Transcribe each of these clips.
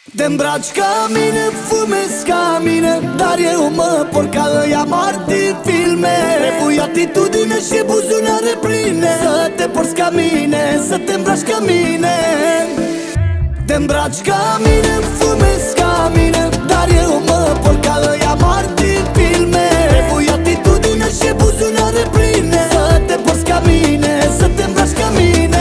Te îmbraci ca mine, fumezi ca mine, dar eu mă porc ca ăia mari din filme. Trebuie atitudine și buzunare pline, să te porți ca mine, să te îmbraci ca mine. Te îmbraci ca mine, fumezi ca mine, dar eu mă porc ca ăia mari din filme. Trebuie atitudine și buzunare pline, să te porți ca mine, să te îmbraci ca mine.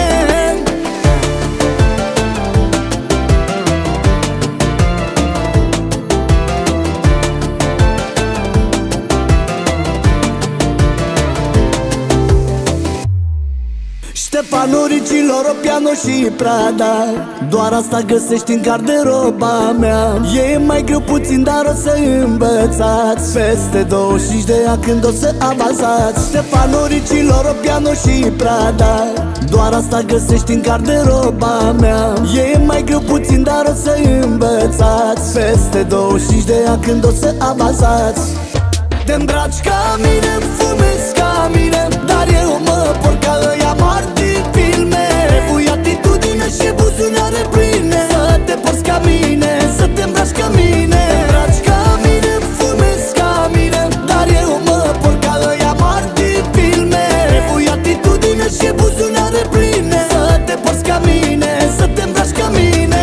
Ștefano, Ricilor, Piano și Prada, doar asta găsești în garderoba mea. E mai greu puțin, dar o să învățați peste 25 de ani când o să avansați. Ștefano, Ricilor, Piano și Prada, doar asta găsești în garderoba mea. E mai greu puțin, dar o să învățați peste 25 de ani când o să avansați. Te îmbraci ca mine, fumezi ca mine, dar eu mă porc ca ăia mari din filme. Trebuie atitudine și buzunare pline, să te porți ca mine, să te îmbraci ca mine. Te îmbraci ca mine, fumezi ca mine, dar eu mă porc ca ăia mari din filme. Trebuie atitudine și buzunare pline, să te porți ca mine, să te îmbraci ca mine.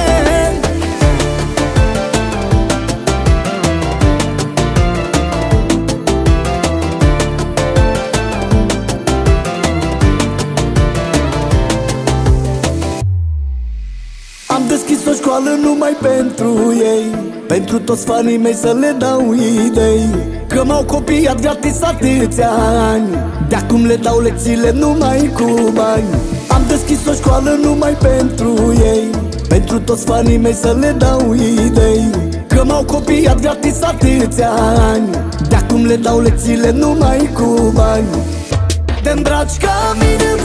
Am deschis o școală numai pentru ei, pentru toți fanii mei să le dau idei, că m-au copiat gratis atâția ani, de-acum le dau lecțiile numai cu bani. Am deschis o școală numai pentru ei, pentru toți fanii mei să le dau idei, că m-au copiat gratis atâția ani, de-acum le dau lecțiile numai cu bani. Te îmbraci ca mine,